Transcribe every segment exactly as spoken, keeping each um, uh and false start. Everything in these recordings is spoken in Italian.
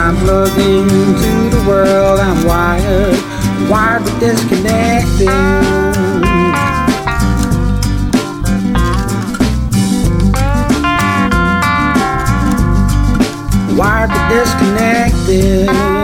I'm plugged into the world, I'm wired, wired but disconnected. Wired but disconnected.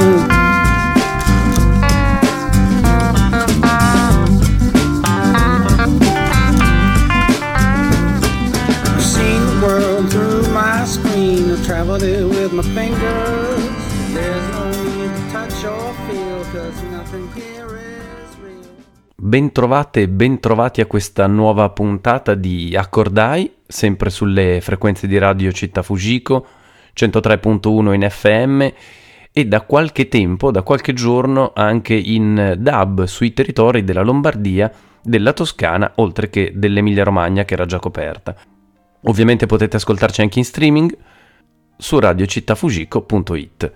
I've seen the world through my screen, I've traveled it with my fingers. There's no need to touch or feel, cause nothing here is real. Bentrovate e bentrovati a questa nuova puntata di Accordai, sempre sulle frequenze di Radio Città Fujiko, centotré virgola uno in F M e da qualche tempo, da qualche giorno anche in D A B sui territori della Lombardia, della Toscana, oltre che dell'Emilia Romagna che era già coperta. Ovviamente potete ascoltarci anche in streaming su radio città fujiko punto it.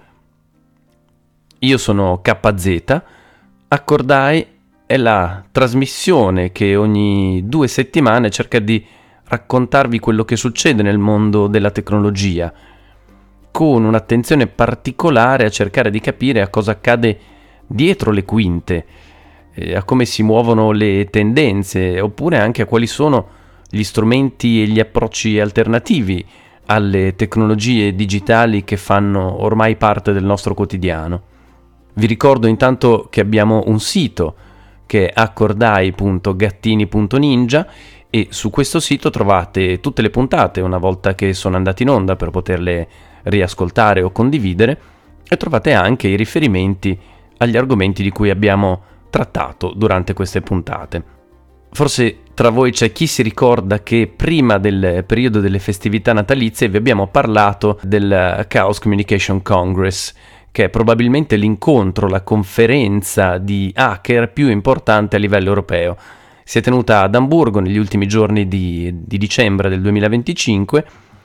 Io sono K Z, Accordai è la trasmissione che ogni due settimane cerca di raccontarvi quello che succede nel mondo della tecnologia, con un'attenzione particolare a cercare di capire a cosa accade dietro le quinte, eh, a come si muovono le tendenze, oppure anche a quali sono gli strumenti e gli approcci alternativi alle tecnologie digitali che fanno ormai parte del nostro quotidiano. Vi ricordo intanto che abbiamo un sito che è accordai punto gattini punto ninja e su questo sito trovate tutte le puntate una volta che sono andate in onda per poterle riascoltare o condividere, e trovate anche i riferimenti agli argomenti di cui abbiamo trattato durante queste puntate. Forse tra voi c'è chi si ricorda che prima del periodo delle festività natalizie vi abbiamo parlato del Chaos Communication Congress, che è probabilmente l'incontro, la conferenza di hacker più importante a livello europeo. Si è tenuta ad Amburgo negli ultimi giorni di, di dicembre del duemilaventicinque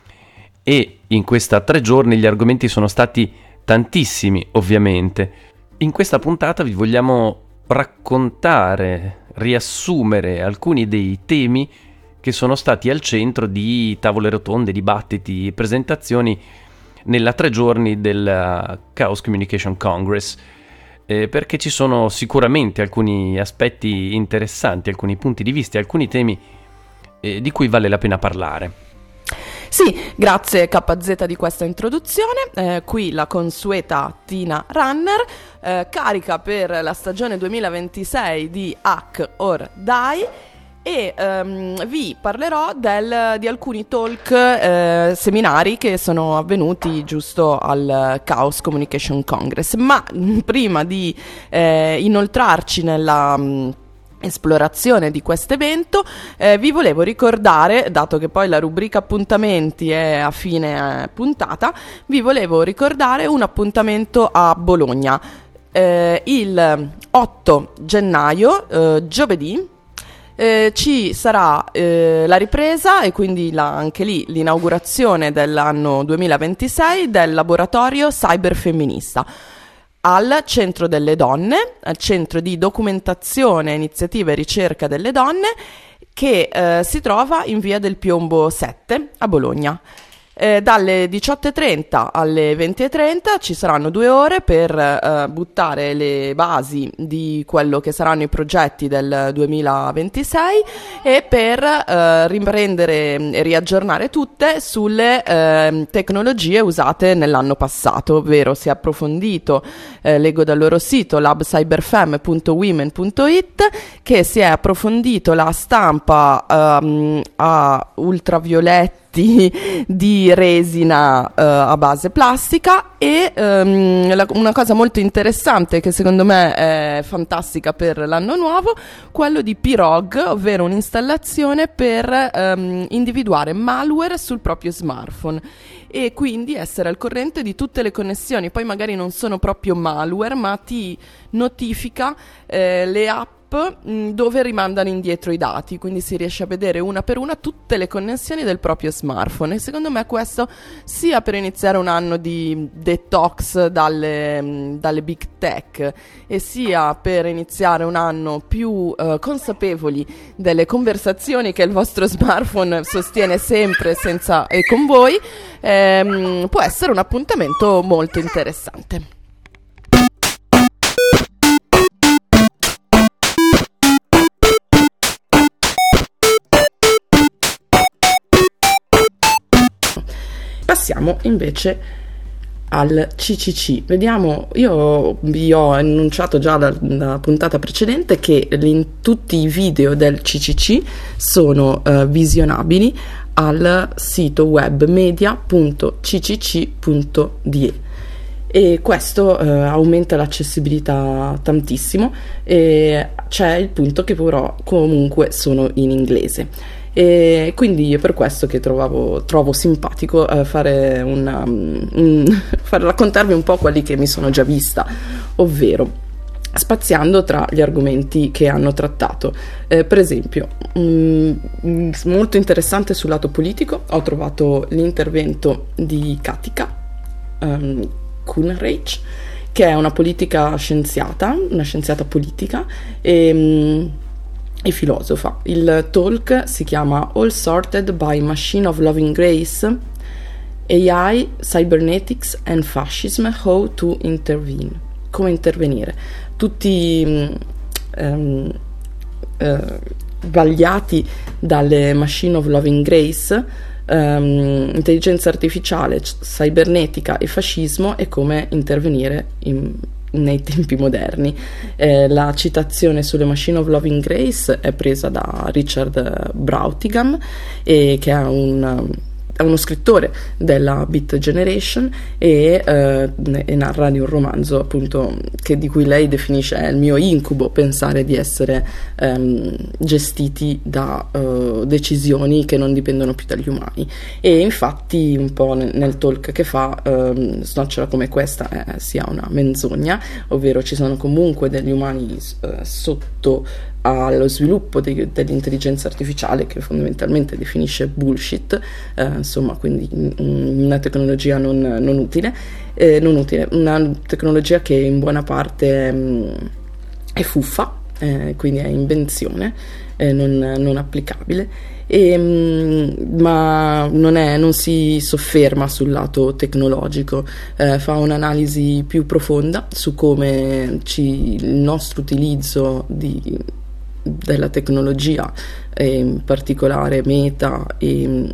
e in questa tre giorni gli argomenti sono stati tantissimi, ovviamente. In questa puntata vi vogliamo raccontare, riassumere alcuni dei temi che sono stati al centro di tavole rotonde, dibattiti, presentazioni nella tre giorni del Chaos Communication Congress, eh, perché ci sono sicuramente alcuni aspetti interessanti, alcuni punti di vista, alcuni temi eh, di cui vale la pena parlare. Sì, grazie K Z di questa introduzione. Eh, qui la consueta Tina Runner, eh, carica per la stagione duemilaventisei di Hack or Die, e um, vi parlerò del, di alcuni talk, eh, seminari che sono avvenuti giusto al Chaos Communication Congress. Ma prima di eh, inoltrarci nella um, esplorazione di questo evento, eh, vi volevo ricordare, dato che poi la rubrica appuntamenti è a fine eh, puntata, vi volevo ricordare un appuntamento a Bologna eh, il otto gennaio, eh, giovedì. Eh, ci sarà eh, la ripresa e quindi la, anche lì l'inaugurazione dell'anno duemilaventisei del laboratorio cyberfemminista al Centro delle Donne, al Centro di Documentazione, Iniziativa e Ricerca delle Donne, che eh, si trova in via del Piombo sette a Bologna. Eh, dalle diciotto e trenta alle venti e trenta ci saranno due ore per eh, buttare le basi di quello che saranno i progetti del duemilaventisei e per eh, riprendere e riaggiornare tutte sulle eh, tecnologie usate nell'anno passato, ovvero si è approfondito, eh, leggo dal loro sito lab cyberfem punto women punto it, che si è approfondito la stampa ehm, a ultravioletti di resina uh, a base plastica e um, la, una cosa molto interessante che secondo me è fantastica per l'anno nuovo, quello di P-Rog, ovvero un'installazione per um, individuare malware sul proprio smartphone e quindi essere al corrente di tutte le connessioni. Poi magari non sono proprio malware, ma ti notifica eh, le app mh, dove rimandano indietro i dati, quindi si riesce a vedere una per una tutte le connessioni del proprio smartphone, e secondo me questo, sia per iniziare un anno di detox dalle, mh, dalle big tech, e sia per iniziare un anno più uh, consapevoli delle conversazioni che il vostro smartphone sostiene sempre senza e con voi, ehm, può essere un appuntamento molto interessante. Passiamo invece al C C C. Vediamo, io vi ho annunciato già dalla puntata precedente che in, tutti i video del C C C sono uh, visionabili al sito web media punto c c c punto d e, e questo uh, aumenta l'accessibilità tantissimo, e c'è il punto che però comunque sono in inglese. E quindi è per questo che trovavo, trovo simpatico eh, fare una, un, far raccontarvi un po' quelli che mi sono già vista, ovvero spaziando tra gli argomenti che hanno trattato. Eh, per esempio, mh, molto interessante sul lato politico ho trovato l'intervento di Katika um, Kunreich, che è una politica scienziata, una scienziata politica e mh, e filosofa. Il talk si chiama All Sorted by Machine of Loving Grace, A I, Cybernetics and Fascism, How to Intervene. Come intervenire. Tutti um, uh, vagliati dalle Machine of Loving Grace, um, intelligenza artificiale, cybernetica e fascismo, e come intervenire in nei tempi moderni. Eh, la citazione sulle Machine of Loving Grace è presa da Richard Brautigam, eh, che è un è uno scrittore della Beat Generation, e, eh, e narra di un romanzo appunto che, di cui lei definisce è il mio incubo, pensare di essere ehm, gestiti da eh, decisioni che non dipendono più dagli umani. E infatti un po' nel, nel talk che fa ehm, snocciola come questa eh, sia una menzogna, ovvero ci sono comunque degli umani eh, sotto allo sviluppo de- dell'intelligenza artificiale, che fondamentalmente definisce bullshit, eh, insomma, quindi una tecnologia non, non utile, eh, non utile, una tecnologia che in buona parte mh, è fuffa, eh, quindi è invenzione, eh, non, non applicabile, e, mh, ma non, è, non si sofferma sul lato tecnologico, eh, fa un'analisi più profonda su come ci, il nostro utilizzo di della tecnologia, e in particolare Meta e,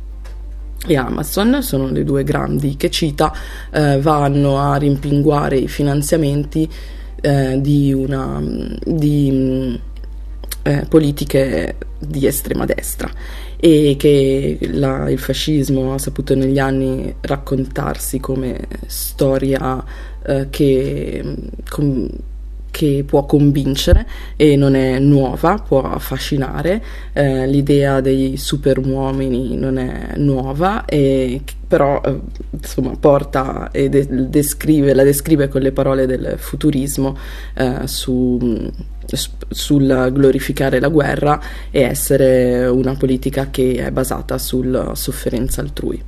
e Amazon sono le due grandi che cita, eh, vanno a rimpinguare i finanziamenti eh, di una di eh, politiche di estrema destra, e che la, il fascismo ha saputo negli anni raccontarsi come storia eh, che com, che può convincere e non è nuova, può affascinare, eh, l'idea dei super uomini non è nuova, e però eh, insomma porta e de- descrive, la descrive con le parole del futurismo, eh, su, sul glorificare la guerra e essere una politica che è basata sulla sofferenza altrui.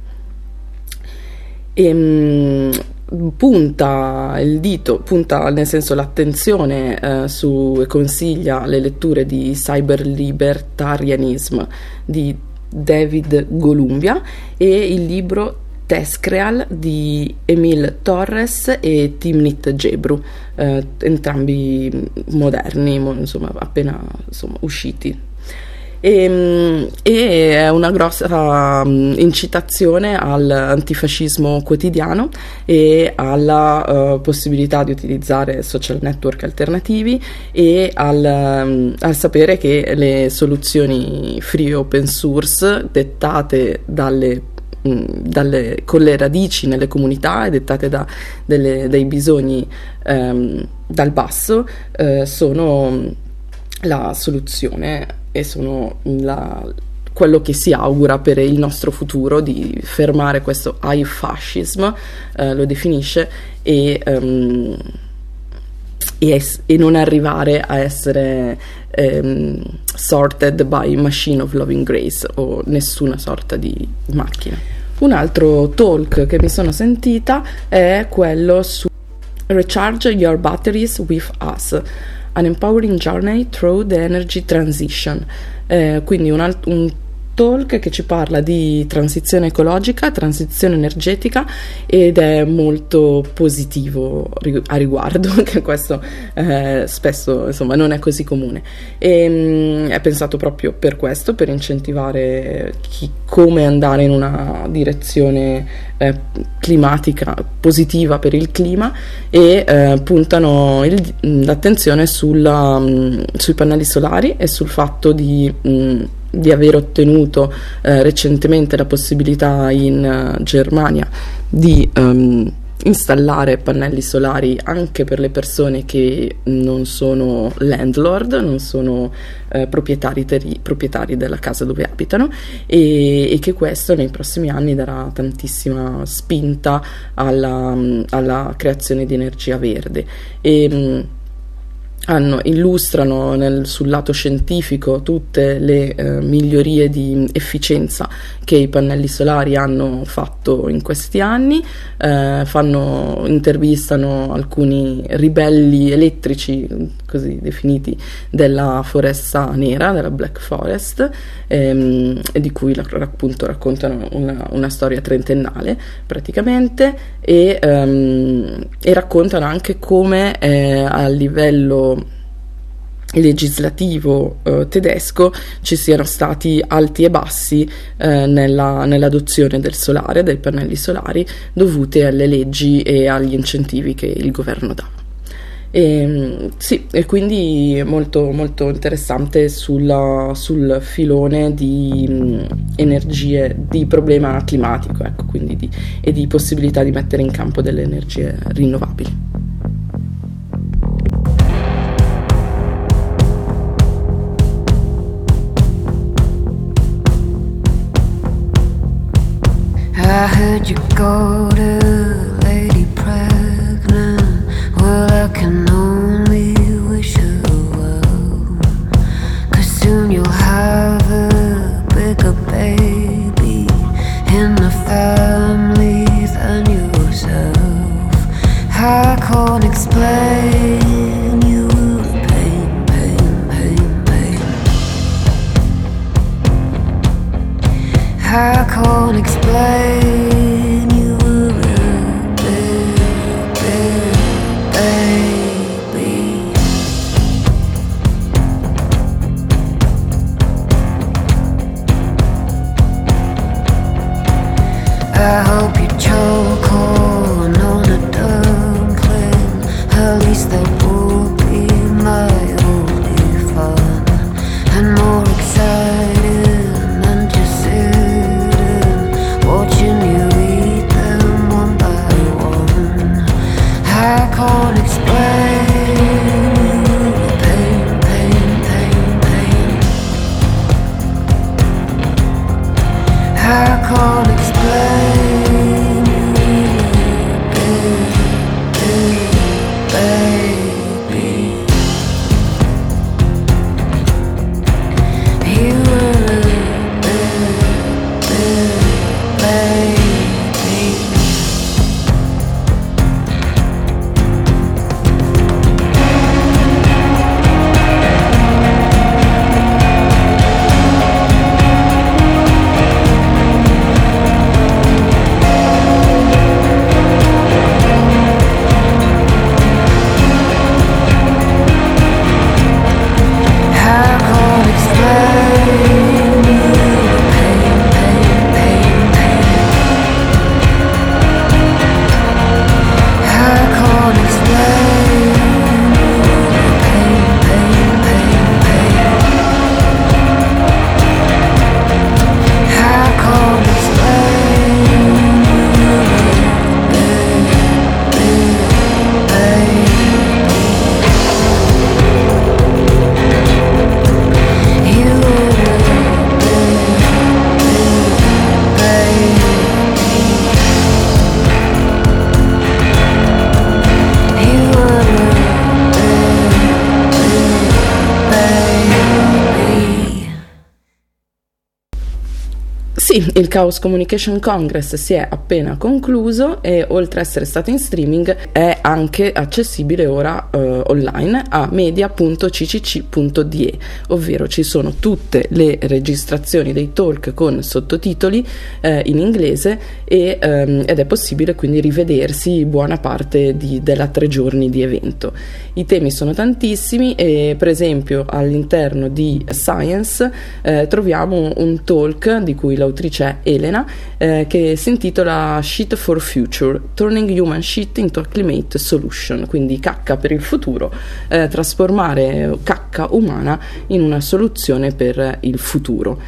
E, mh, punta il dito, punta nel senso l'attenzione eh, su e consiglia le letture di Cyberlibertarianism di David Golumbia e il libro Tescreal di Emil Torres e Timnit Gebru, eh, entrambi moderni, insomma appena insomma, usciti. E, e è una grossa um, incitazione all'antifascismo quotidiano e alla uh, possibilità di utilizzare social network alternativi, e al, um, al sapere che le soluzioni free open source dettate dalle Dalle, con le radici nelle comunità e dettate da, delle, dai bisogni um, dal basso, uh, sono la soluzione e sono la, quello che si augura per il nostro futuro, di fermare questo high fascism, uh, lo definisce, e um, e, e non arrivare a essere ehm, sorted by machine of loving grace o nessuna sorta di macchina. Un altro talk che mi sono sentita è quello su Recharge Your Batteries with Us, An Empowering Journey Through the Energy Transition, eh, quindi un, alt- un talk che ci parla di transizione ecologica, transizione energetica, ed è molto positivo a riguardo, che questo eh, spesso insomma non è così comune, e mh, è pensato proprio per questo, per incentivare chi, come andare in una direzione eh, climatica positiva per il clima, e eh, puntano il, l'attenzione sulla, mh, sui pannelli solari e sul fatto di mh, di aver ottenuto eh, recentemente la possibilità in uh, Germania di um, installare pannelli solari anche per le persone che non sono landlord, non sono eh, proprietari, teri- proprietari della casa dove abitano, e, e che questo nei prossimi anni darà tantissima spinta alla, alla creazione di energia verde. E, Hanno, illustrano nel, sul lato scientifico tutte le eh, migliorie di efficienza che i pannelli solari hanno fatto in questi anni, eh, fanno, intervistano alcuni ribelli elettrici, così definiti, della foresta nera, della Black Forest, ehm, e di cui appunto raccontano una, una storia trentennale praticamente, e, ehm, e raccontano anche come eh, a livello legislativo eh, tedesco ci siano stati alti e bassi eh, nella, nell'adozione del solare, dei pannelli solari, dovute alle leggi e agli incentivi che il governo dava. E, sì, e quindi molto, molto interessante sulla, sul filone di mh, energie, di problema climatico, ecco, quindi di, e di possibilità di mettere in campo delle energie rinnovabili. I heard you go to Lady Pregnant. Well, I can only wish her well, 'cause soon you'll have a bigger baby in the family than yourself. I can't explain you pain, pain, pain, pain. I can't explain you were a big, big baby. I hope you choke on on a dumpling. At least that will be my only fun, and more exciting than just sitting watching you eat them one by one. I can't explain the pain, pain, pain, pain. I can't explain you, big, big baby. You were a big, big baby. Sì, il Chaos Communication Congress si è appena concluso e oltre a essere stato in streaming è anche accessibile ora eh, online a media punto c c c punto d e, ovvero ci sono tutte le registrazioni dei talk con sottotitoli eh, in inglese e, ehm, ed è possibile quindi rivedersi buona parte di, della tre giorni di evento. I temi sono tantissimi e per esempio all'interno di Science eh, troviamo un talk di cui l'autrice è Elena eh, che si intitola Shit for Future, Turning Human Shit into a Climate Solution, quindi cacca per il futuro, eh, trasformare cacca umana in una soluzione per il futuro.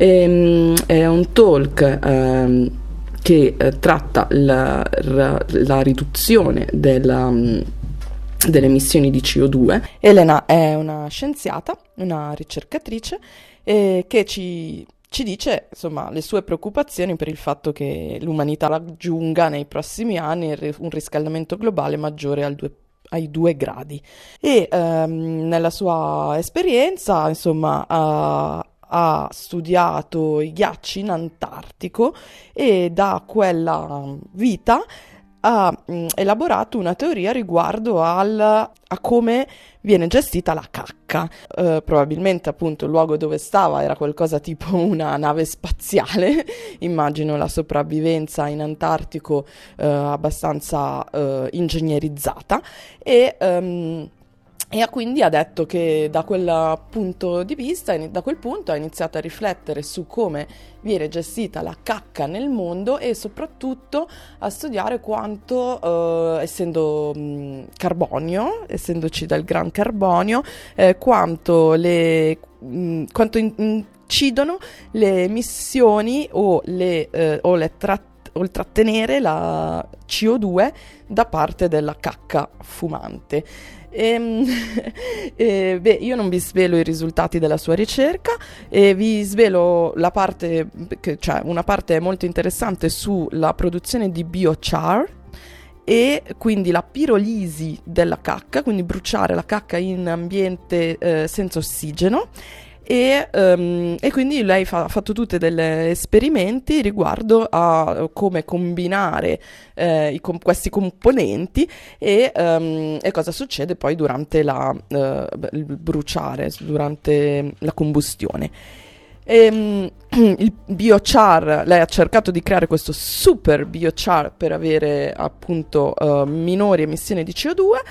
E, è un talk ehm, che eh, tratta la, la, la riduzione della delle emissioni di C O due. Elena è una scienziata, una ricercatrice eh, che ci, ci dice insomma le sue preoccupazioni per il fatto che l'umanità raggiunga nei prossimi anni un riscaldamento globale maggiore al due ai due gradi e ehm, nella sua esperienza insomma ha ha studiato i ghiacci in Antartico e da quella vita ha mh, elaborato una teoria riguardo al, a come viene gestita la cacca. Uh, probabilmente appunto il luogo dove stava era qualcosa tipo una nave spaziale, immagino la sopravvivenza in Antartico uh, abbastanza uh, ingegnerizzata e... Um, E quindi ha detto che da quel punto di vista, da quel punto ha iniziato a riflettere su come viene gestita la cacca nel mondo e soprattutto a studiare quanto, eh, essendo mh, carbonio, essendoci del gran carbonio, eh, quanto le mh, quanto in, incidono le emissioni o le, eh, o le tratte o il trattenere la C O due da parte della cacca fumante. E, e, beh, io non vi svelo i risultati della sua ricerca e vi svelo la parte, cioè una parte molto interessante sulla produzione di biochar e quindi la pirolisi della cacca, quindi bruciare la cacca in ambiente eh, senza ossigeno. E, um, e quindi lei fa, ha fatto tutti degli esperimenti riguardo a come combinare eh, i com- questi componenti e, um, e cosa succede poi durante la, uh, il bruciare, durante la combustione. E, um, il biochar, lei ha cercato di creare questo super biochar per avere appunto uh, minori emissioni di C O due.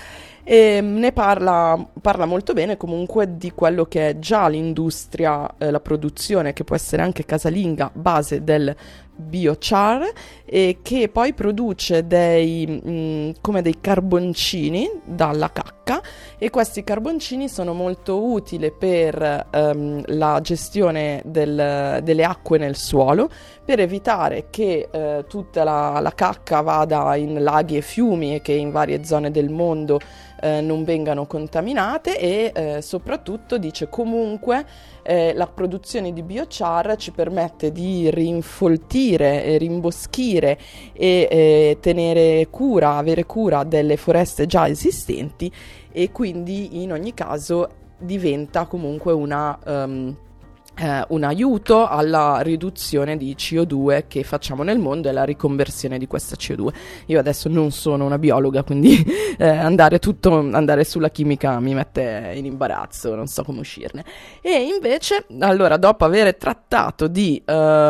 E ne parla, parla molto bene comunque di quello che è già l'industria, eh, la produzione che può essere anche casalinga, base del biochar e che poi produce dei mh, come dei carboncini dalla cacca e questi carboncini sono molto utili per ehm, la gestione del, delle acque nel suolo, per evitare che eh, tutta la, la cacca vada in laghi e fiumi e che in varie zone del mondo Eh, non vengano contaminate e eh, soprattutto dice comunque eh, la produzione di biochar ci permette di rinfoltire e rimboschire e eh, tenere cura, avere cura delle foreste già esistenti e quindi in ogni caso diventa comunque una um, Eh, un aiuto alla riduzione di C O due che facciamo nel mondo e la riconversione di questa C O due. Io adesso non sono una biologa, quindi eh, andare tutto andare sulla chimica mi mette in imbarazzo, non so come uscirne. E invece, allora, dopo aver trattato di,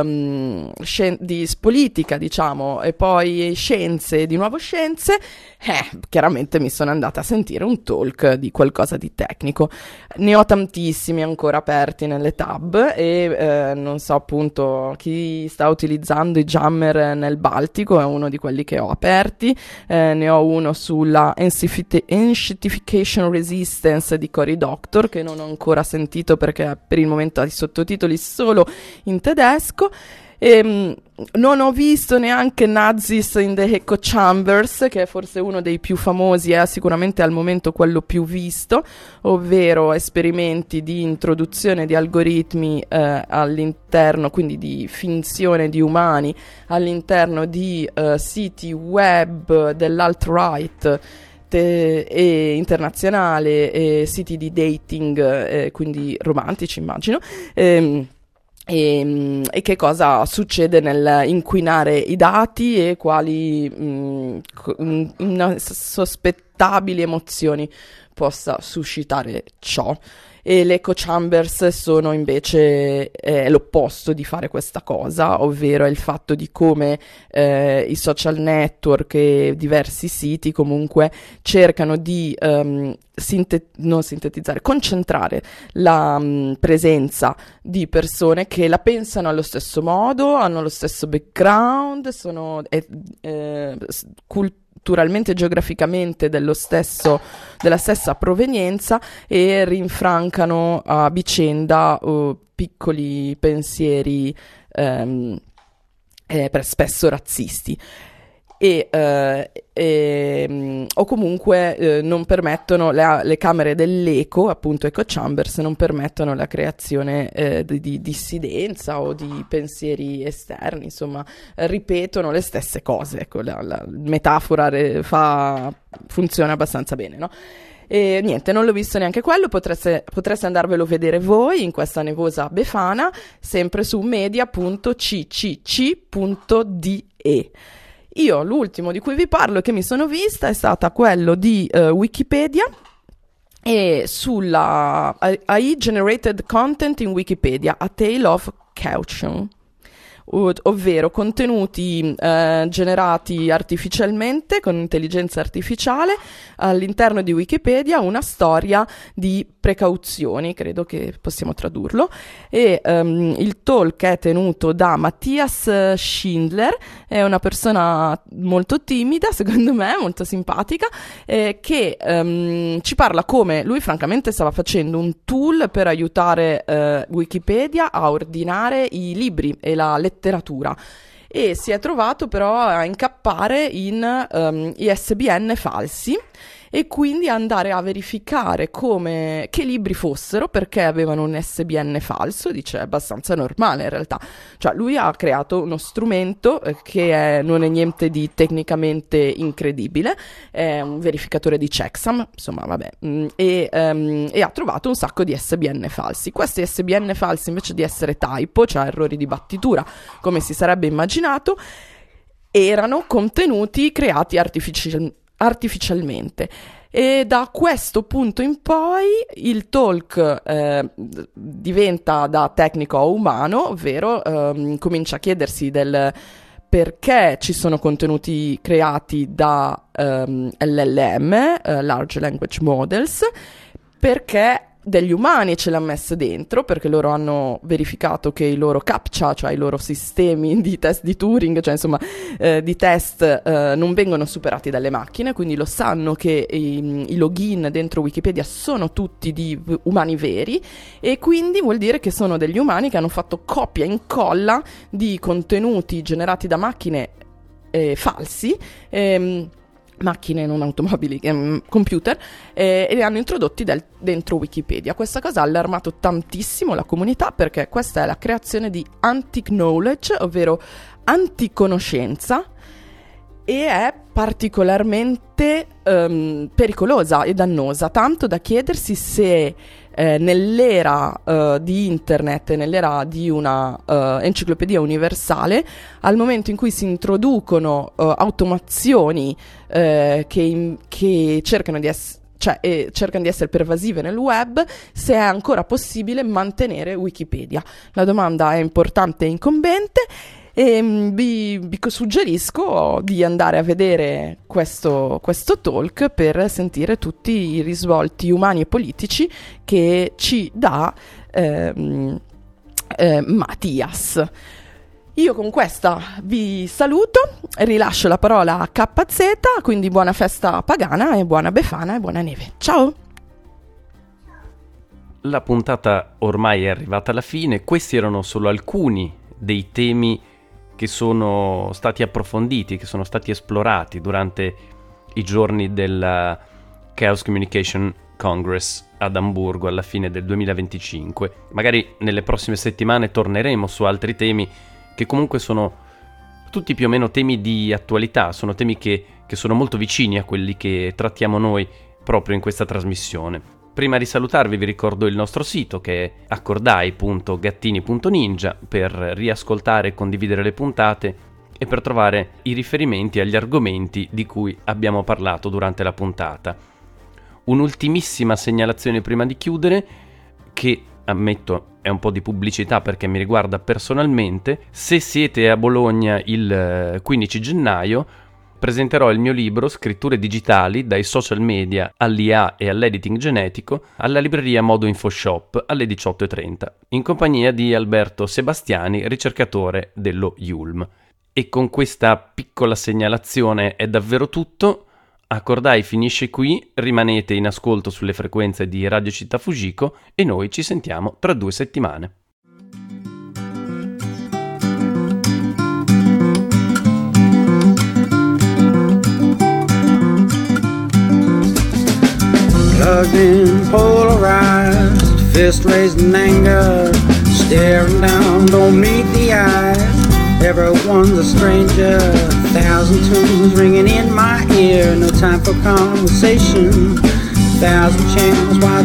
um, scien- di politica, diciamo, e poi scienze, di nuovo scienze, eh, chiaramente mi sono andata a sentire un talk di qualcosa di tecnico. Ne ho tantissimi ancora aperti nelle tab e eh, non so appunto chi sta utilizzando i jammer nel Baltico, è uno di quelli che ho aperti. Eh, ne ho uno sulla Enshittification Resistance di Cory Doctor che non ho ancora sentito perché per il momento ha i sottotitoli solo in tedesco. E, non ho visto neanche Nazis in the Echo Chambers, che è forse uno dei più famosi, è sicuramente al momento quello più visto, ovvero esperimenti di introduzione di algoritmi eh, all'interno, quindi di finzione di umani all'interno di eh, siti web dell'alt-right te- e internazionale e siti di dating, eh, quindi romantici immagino. Ehm, E, e che cosa succede nel inquinare i dati e quali mh, insospettabili emozioni possa suscitare ciò. E le echo chambers sono invece eh, l'opposto di fare questa cosa, ovvero il fatto di come eh, i social network e diversi siti comunque cercano di um, sinte- non sintetizzare, concentrare la um, presenza di persone che la pensano allo stesso modo, hanno lo stesso background, sono eh, eh, culturali, culturalmente e geograficamente dello stesso, della stessa provenienza, e rinfrancano a vicenda uh, piccoli pensieri um, eh, per spesso razzisti. E, eh, e, o comunque eh, non permettono, le, le camere dell'eco, appunto echo chambers, non permettono la creazione eh, di, di dissidenza o di pensieri esterni, insomma eh, ripetono le stesse cose, ecco, la, la metafora re, fa, funziona abbastanza bene, no? E niente, non l'ho visto neanche quello, potreste, potreste andarvelo a vedere voi in questa nevosa Befana, sempre su media punto c c c punto d e. Io l'ultimo di cui vi parlo e che mi sono vista è stata quello di uh, Wikipedia e sulla A I Generated Content in Wikipedia, A Tale of Caution, ovvero contenuti eh, generati artificialmente con intelligenza artificiale all'interno di Wikipedia, una storia di precauzioni, credo che possiamo tradurlo, e um, il talk è tenuto da Matthias Schindler, è una persona molto timida, secondo me, molto simpatica, eh, che um, ci parla come lui francamente stava facendo un tool per aiutare eh, Wikipedia a ordinare i libri e la letteratura, e si è trovato però a incappare in um, I S B N falsi e quindi andare a verificare come, che libri fossero, perché avevano un I S B N falso. Dice è abbastanza normale in realtà, cioè lui ha creato uno strumento eh, che è, non è niente di tecnicamente incredibile, è un verificatore di checksum, insomma vabbè, mm, e, um, e ha trovato un sacco di I S B N falsi. Questi I S B N falsi, invece di essere typo, cioè errori di battitura come si sarebbe immaginato, erano contenuti creati artificialmente artificialmente. E da questo punto in poi il talk eh, diventa da tecnico a umano, ovvero ehm, comincia a chiedersi del perché ci sono contenuti creati da ehm, L L M, eh, Large Language Models, perché degli umani ce l'hanno messe dentro, perché loro hanno verificato che i loro CAPTCHA, cioè i loro sistemi di test di Turing, cioè insomma eh, di test, eh, non vengono superati dalle macchine, quindi lo sanno che i, i login dentro Wikipedia sono tutti di v- umani veri, e quindi vuol dire che sono degli umani che hanno fatto copia e incolla di contenuti generati da macchine eh, falsi, ehm, macchine non automobili, ehm, computer, eh, e li hanno introdotti del, dentro Wikipedia. Questa cosa ha allarmato tantissimo la comunità, perché questa è la creazione di anti-knowledge, ovvero anticonoscenza, e è particolarmente um, pericolosa e dannosa, tanto da chiedersi se eh, nell'era uh, di internet, nell'era di una uh, enciclopedia universale, al momento in cui si introducono uh, automazioni uh, che, in, che cercano di essere Cioè, eh, cercano di essere pervasive nel web, se è ancora possibile mantenere Wikipedia. La domanda è importante e incombente, e mh, vi, vi suggerisco di andare a vedere questo, questo talk per sentire tutti i risvolti umani e politici che ci dà ehm, eh, Mattias. Io con questa vi saluto, rilascio la parola a K Z, quindi buona festa pagana e buona Befana e buona neve. Ciao! La puntata ormai è arrivata alla fine, questi erano solo alcuni dei temi che sono stati approfonditi, che sono stati esplorati durante i giorni del Chaos Communication Congress ad Amburgo alla fine del duemilaventicinque. Magari nelle prossime settimane torneremo su altri temi che comunque sono tutti più o meno temi di attualità, sono temi che, che sono molto vicini a quelli che trattiamo noi proprio in questa trasmissione. Prima di salutarvi vi ricordo il nostro sito che è accordai punto gattini punto ninja per riascoltare e condividere le puntate e per trovare i riferimenti agli argomenti di cui abbiamo parlato durante la puntata. Un'ultimissima segnalazione prima di chiudere, che ammetto è un po' di pubblicità perché mi riguarda personalmente. Se siete a Bologna il quindici gennaio presenterò il mio libro Scritture digitali, dai social media all'I A e all'editing genetico, alla libreria Modo InfoShop alle diciotto e trenta, in compagnia di Alberto Sebastiani, ricercatore dello Yulm. E con questa piccola segnalazione è davvero tutto. Accordai finisce qui, rimanete in ascolto sulle frequenze di Radio Città Fujiko e noi ci sentiamo tra due settimane. Plugged in, polarized, fist raised in anger, staring down, don't meet the eyes. Everyone's a stranger, thousand tunes ringing in my ear. No time for conversation, thousand channels wide